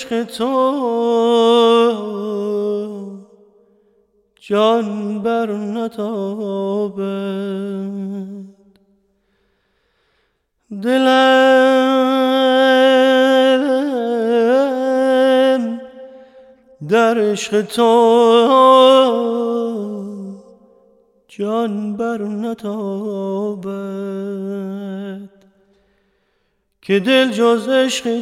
عشق تو جان بر نتابد، دلم در عشق تو جان بر نتابد، که دل جز عشق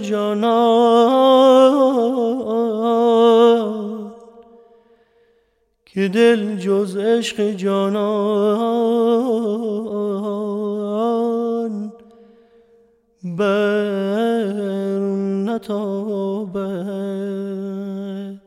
جانان، که دل جز عشق جانان بر نتابد.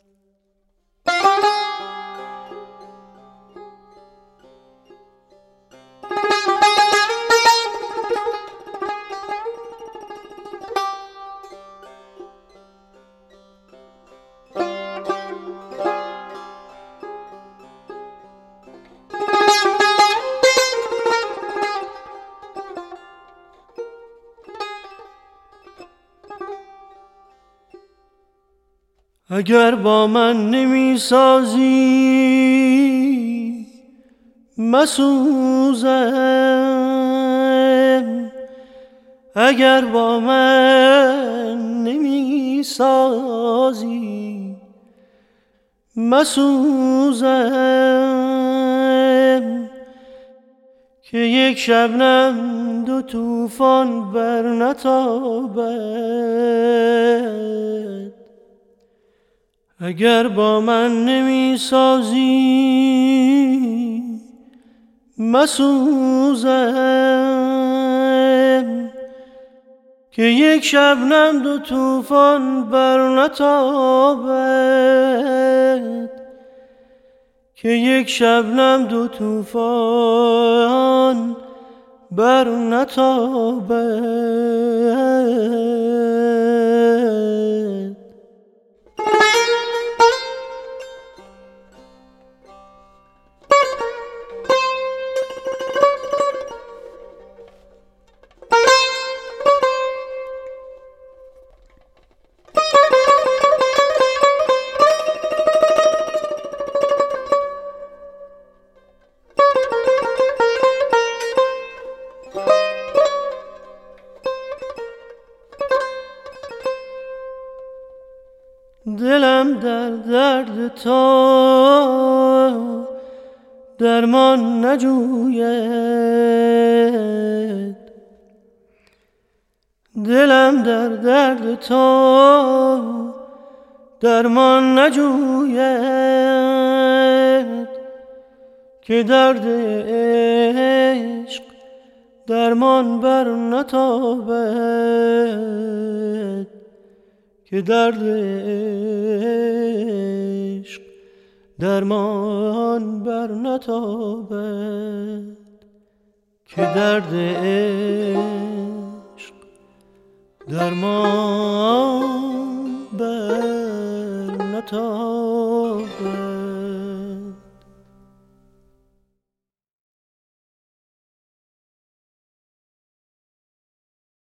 اگر با من نمی سازی مسوزم، اگر با من نمی سازی مسوزم، که یک شبنم دو طوفان بر نتابد. اگر با من نمی سازی مسوزم، که یک شبنم دو طوفان بر نتابد، که یک شبنم دو طوفان بر نتابد. دلم در درد تو درمان نجوید، دلم در درد تو درمان نجوید، که درد عشق درمان بر نتابد، که درد عشق درمان بر نتابد، که درد عشق درمان بر نتابد.